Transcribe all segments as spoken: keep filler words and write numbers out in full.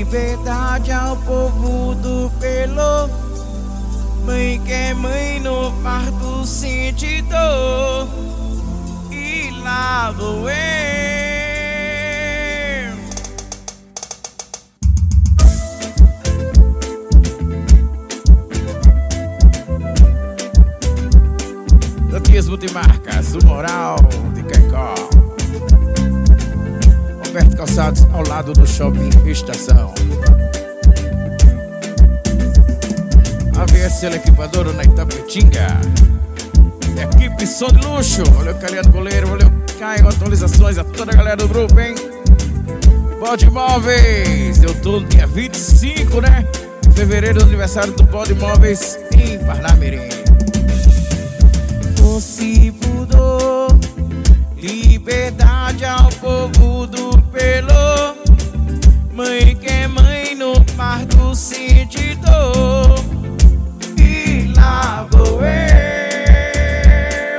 Liberdade ao povo do Pelô. Mãe que é mãe no parto sente dor. E lá vou eu. Toquias Multimarcas, o Moral de Caicó. Roberto Calçados, ao lado do Shopping Estação. A V S L Equipadora na Itapetinga. Equipe som de luxo. Valeu, Caliano Goleiro. Valeu, Caio. Atualizações a toda a galera do grupo, hein? Bode Móveis. Eu tô no dia vinte e cinco, né? Fevereiro, aniversário do Bode Móveis em Parnamirim. Fosse pudor, liberdade ao povo do Pelô. Mãe que é mãe no parto sente dor. E lá vou eu.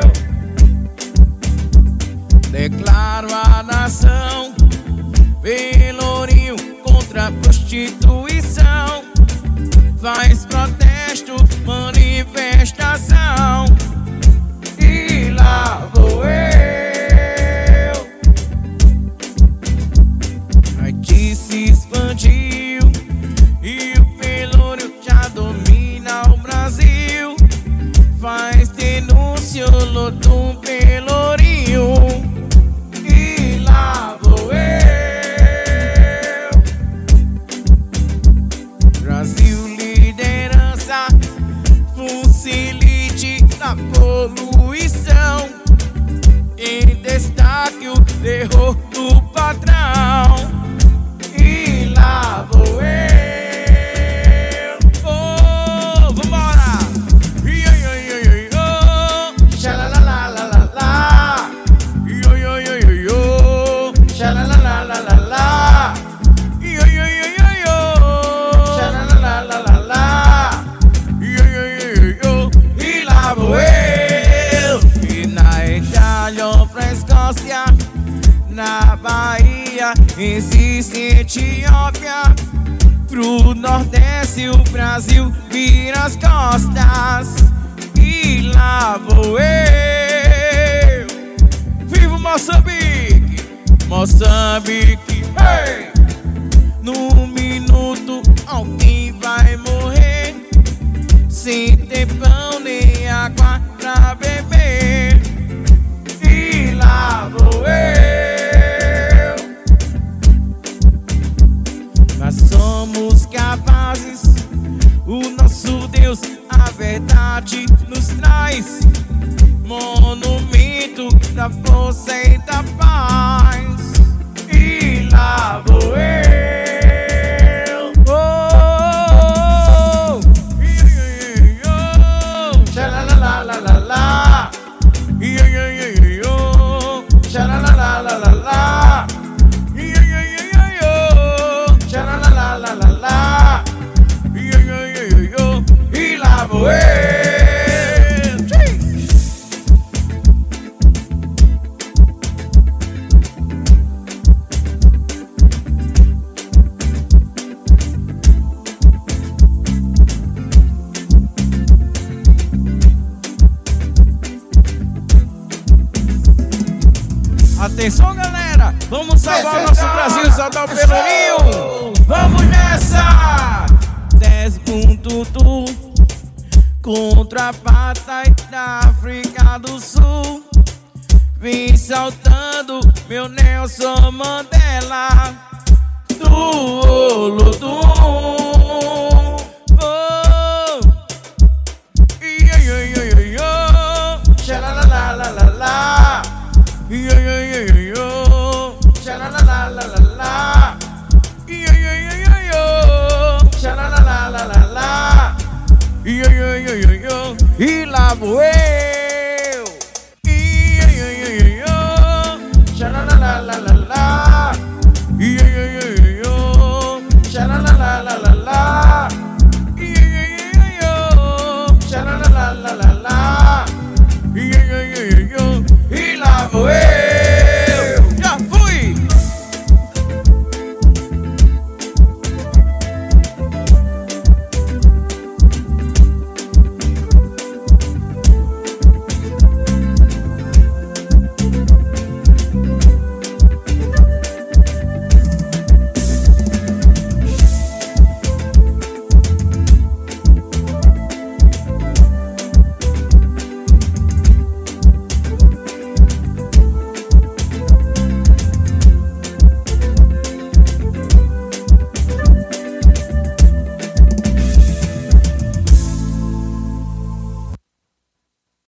Declaro a nação Pelourinho contra a prostituição. Faz protesto, manifestação. E lá vou eu. A noite se expandiu e o Pelourinho já domina o Brasil. Faz denúncia, luto um Pelourinho. E lá vou eu. Brasil liderança, facilite na poluição. Em destaque o terror do patrão. E lá vou eu. Oh, vambora! Io, io, io, io, io. Xalalalalala. Io, io, io, io, io. Xalalalalala. Io, io, io, io, io. Xalalalalala. Io, io, io, io, io. E lá vou eu. E na Itália ou pra Escócia, na Bahia, existe Etiópia. Pro Nordeste o Brasil vira as costas. E lá vou eu. Viva Moçambique, Moçambique, hey! Num minuto alguém vai morrer, sem ter pão nem água pra beber. E lá vou eu. Nós somos capazes, o nosso Deus a verdade nos traz. Monumento da força e da paz. E lá vou eu. Oh, oh, oh. Xalalalalala. Io, io, io, io, io. Xalalalalala. Io, io, io, io, io. Xalalalalala. Io, io, io, io, io. E lá vou eu. Atenção, galera, vamos salvar o nosso Brasil, salvar o Pelourinho. Vamos nessa! Desce um tutu contra a apartheid da África do Sul. Vem saltando meu Nelson Mandela do Olodum. Oh, ia, ia, ia, ia, ia. Xalalalalala. Yo, yo, yo, yo, yo. Sha-la-la-la-la-la. Yo, yo, yo, yo, yo. Sha-la-la-la-la-la. Yo, yo, yo, yo, yo. E lá vou eu.